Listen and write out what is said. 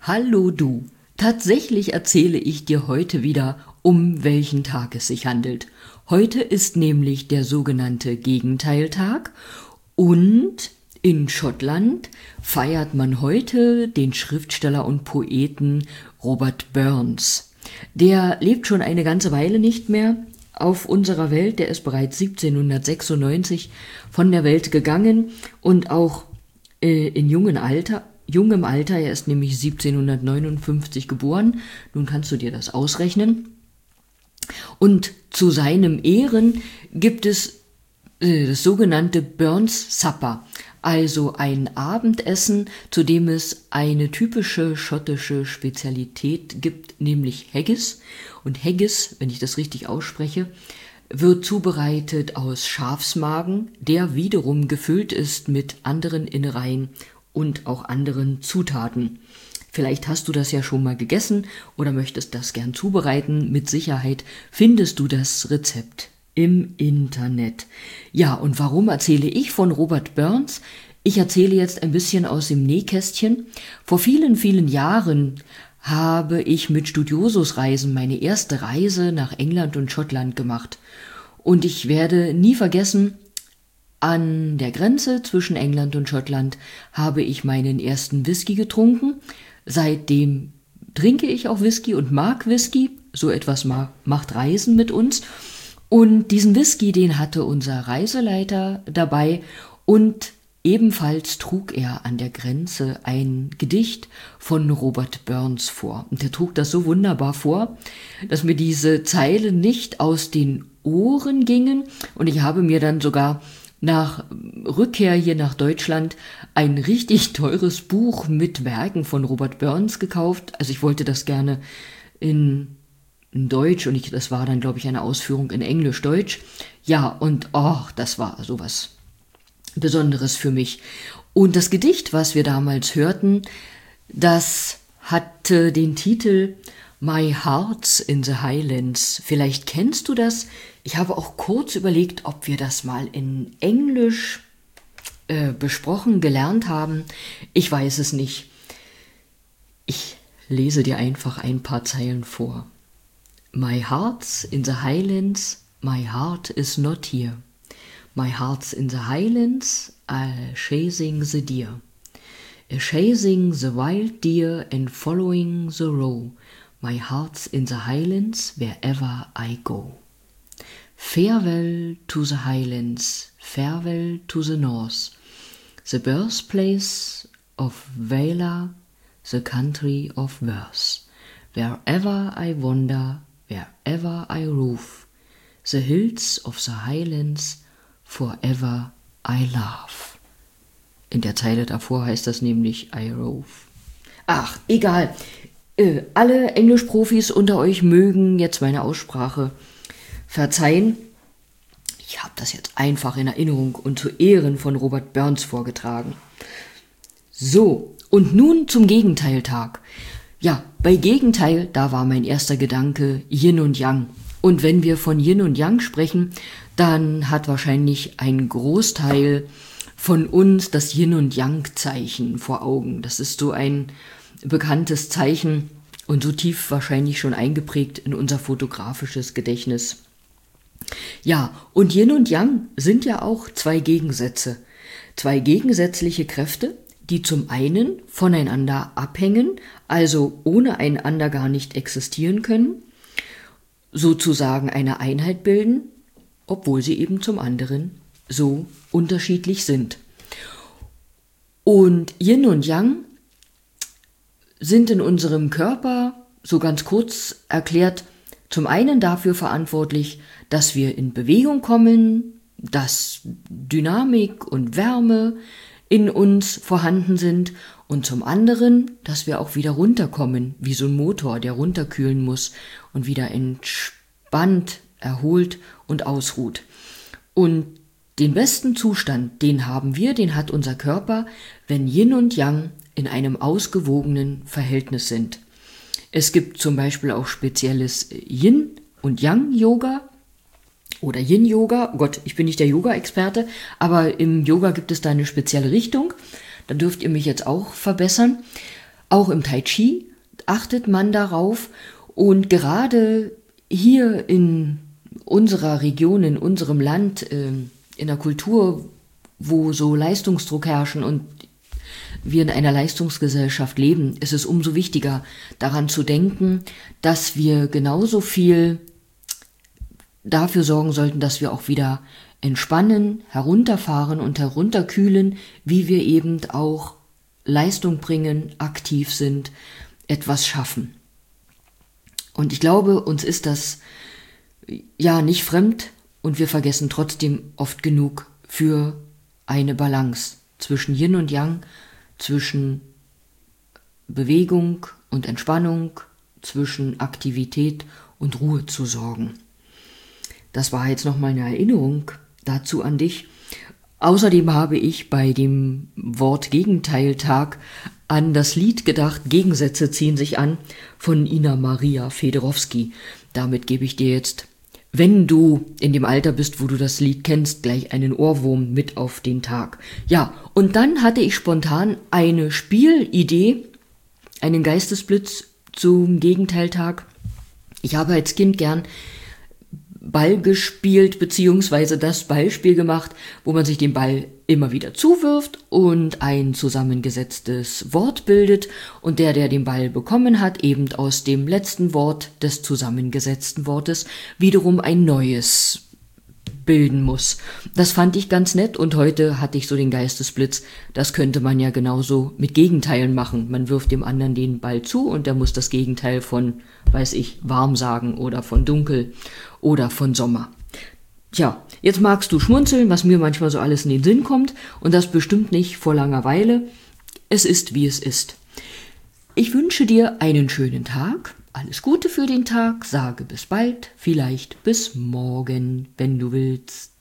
Hallo du, tatsächlich erzähle ich dir heute wieder, um welchen Tag es sich handelt. Heute ist nämlich der sogenannte Gegenteiltag und in Schottland feiert man heute den Schriftsteller und Poeten Robert Burns. Der lebt schon eine ganze Weile nicht mehr auf unserer Welt, der ist bereits 1796 von der Welt gegangen und auch in jungem Alter, er ist nämlich 1759 geboren, nun kannst du dir das ausrechnen. Und zu seinem Ehren gibt es das sogenannte Burns Supper, also ein Abendessen, zu dem es eine typische schottische Spezialität gibt, nämlich Haggis. Und Haggis, wenn ich das richtig ausspreche, wird zubereitet aus Schafsmagen, der wiederum gefüllt ist mit anderen Innereien und auch anderen Zutaten. Vielleicht hast du das ja schon mal gegessen oder möchtest das gern zubereiten. Mit Sicherheit findest du das Rezept im Internet. Ja, und warum erzähle ich von Robert Burns? Ich erzähle jetzt ein bisschen aus dem Nähkästchen. Vor vielen, vielen Jahren habe ich mit Studiosusreisen meine erste Reise nach England und Schottland gemacht. Und ich werde nie vergessen, an der Grenze zwischen England und Schottland habe ich meinen ersten Whisky getrunken. Seitdem trinke ich auch Whisky und mag Whisky. So etwas macht Reisen mit uns. Und diesen Whisky, den hatte unser Reiseleiter dabei und ebenfalls trug er an der Grenze ein Gedicht von Robert Burns vor. Und er trug das so wunderbar vor, dass mir diese Zeilen nicht aus den Ohren gingen. Und ich habe mir dann sogar nach Rückkehr hier nach Deutschland ein richtig teures Buch mit Werken von Robert Burns gekauft. Also ich wollte das gerne in Deutsch und das war dann, glaube ich, eine Ausführung in Englisch-Deutsch. Ja, und das war sowas Besonderes für mich. Und das Gedicht, was wir damals hörten, das hatte den Titel My Heart's in the Highlands. Vielleicht kennst du das. Ich habe auch kurz überlegt, ob wir das mal in Englisch besprochen, gelernt haben. Ich weiß es nicht. Ich lese dir einfach ein paar Zeilen vor. My heart's in the Highlands, my heart is not here. My heart's in the Highlands, chasing the deer. Chasing the wild deer and following the roe. My heart's in the Highlands, wherever I go. Farewell to the Highlands, farewell to the North, the birthplace of Valor, the country of worth. Wherever I wander, wherever I rove, the hills of the Highlands, forever I love. In der Zeile davor heißt das nämlich I rove. Ach, egal. Alle Englischprofis unter euch mögen jetzt meine Aussprache verzeihen. Ich habe das jetzt einfach in Erinnerung und zu Ehren von Robert Burns vorgetragen. So, und nun zum Gegenteiltag. Ja, bei Gegenteil, da war mein erster Gedanke Yin und Yang. Und wenn wir von Yin und Yang sprechen, dann hat wahrscheinlich ein Großteil von uns das Yin und Yang-Zeichen vor Augen. Das ist so ein bekanntes Zeichen und so tief wahrscheinlich schon eingeprägt in unser fotografisches Gedächtnis. Ja, und Yin und Yang sind ja auch zwei Gegensätze, zwei gegensätzliche Kräfte, die zum einen voneinander abhängen, also ohne einander gar nicht existieren können, sozusagen eine Einheit bilden, obwohl sie eben zum anderen so unterschiedlich sind. Und Yin und Yang sind in unserem Körper, so ganz kurz erklärt, zum einen dafür verantwortlich, dass wir in Bewegung kommen, dass Dynamik und Wärme in uns vorhanden sind und zum anderen, dass wir auch wieder runterkommen, wie so ein Motor, der runterkühlen muss und wieder entspannt, erholt und ausruht. Und den besten Zustand, den haben wir, den hat unser Körper, wenn Yin und Yang in einem ausgewogenen Verhältnis sind. Es gibt zum Beispiel auch spezielles Yin- und Yang-Yoga oder Yin-Yoga. Oh Gott, ich bin nicht der Yoga-Experte, aber im Yoga gibt es da eine spezielle Richtung. Da dürft ihr mich jetzt auch verbessern. Auch im Tai Chi achtet man darauf. Und gerade hier in unserer Region, in unserem Land, in der Kultur, wo so Leistungsdruck herrschen und wir in einer Leistungsgesellschaft leben, ist es umso wichtiger, daran zu denken, dass wir genauso viel dafür sorgen sollten, dass wir auch wieder entspannen, herunterfahren und herunterkühlen, wie wir eben auch Leistung bringen, aktiv sind, etwas schaffen. Und ich glaube, uns ist das ja nicht fremd und wir vergessen trotzdem oft genug für eine Balance zwischen Yin und Yang, zwischen Bewegung und Entspannung, zwischen Aktivität und Ruhe zu sorgen. Das war jetzt nochmal eine Erinnerung dazu an dich. Außerdem habe ich bei dem Wort Gegenteiltag an das Lied gedacht, Gegensätze ziehen sich an, von Ina Maria Federowski. Damit gebe ich dir jetzt, wenn du in dem Alter bist, wo du das Lied kennst, gleich einen Ohrwurm mit auf den Tag. Ja, und dann hatte ich spontan eine Spielidee, einen Geistesblitz zum Gegenteiltag. Ich habe als Kind gern Ball gespielt, beziehungsweise das Ballspiel gemacht, wo man sich den Ball immer wieder zuwirft und ein zusammengesetztes Wort bildet und der den Ball bekommen hat, eben aus dem letzten Wort des zusammengesetzten Wortes wiederum ein neues bilden muss. Das fand ich ganz nett und heute hatte ich so den Geistesblitz, das könnte man ja genauso mit Gegenteilen machen. Man wirft dem anderen den Ball zu und der muss das Gegenteil von, weiß ich, warm sagen oder von dunkel oder von Sommer. Tja, jetzt magst du schmunzeln, was mir manchmal so alles in den Sinn kommt und das bestimmt nicht vor Langeweile. Es ist, wie es ist. Ich wünsche dir einen schönen Tag. Alles Gute für den Tag, sage bis bald, vielleicht bis morgen, wenn du willst.